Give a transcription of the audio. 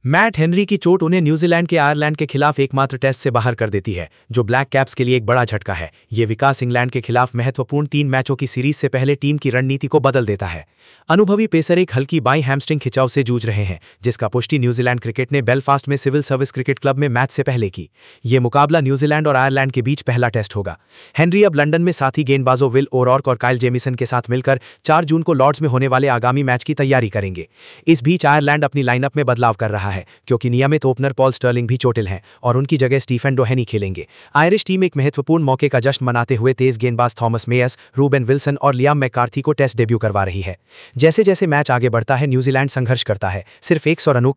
Matt Henry की चोट उन्हें न्यूजीलैंड के आयरलैंड के खिलाफ एकमात्र टेस्ट से बाहर कर देती है, जो ब्लैक कैप्स के लिए एक बड़ा झटका है। ये विकास इंग्लैंड के खिलाफ महत्वपूर्ण 3 मैचों की सीरीज से पहले टीम की रणनीति को बदल देता है। अनुभवी पेसर एक हल्की बाईं हैमस्ट्रिंग खिंचाव से जूझ रहे हैं, जिसका पुष्टि न्यूजीलैंड क्रिकेट ने बेलफास्ट में सिविल सर्विस क्रिकेट क्लब में मैच से पहले की। ये मुकाबला न्यूजीलैंड और आयरलैंड के बीच पहला टेस्ट होगा। हेनरी अब लंदन में साथी गेंदबाजों विल ओरॉर्क और काइल जेमिसन के साथ मिलकर 4 जून को लॉर्ड्स में होने वाले आगामी मैच की तैयारी करेंगे। इस बीच आयरलैंड अपनी लाइनअप में बदलाव कर रहा है, क्योंकि नियमित ओपनर पॉल स्टर्लिंग भी चोटिल हैं और उनकी जगह स्टीफन डोहेनी खेलेंगे। आयरिश टीम एक महत्वपूर्ण मौके का जश्न मनाते हुए तेज गेंदबाज थॉमस मेयर्स, रूबेन विल्सन और लियाम मैकार्थी को टेस्ट डेब्यू करवा रही है। जैसे जैसे मैच आगे बढ़ता है, न्यूजीलैंड संघर्ष करता है, सिर्फ 100 रनों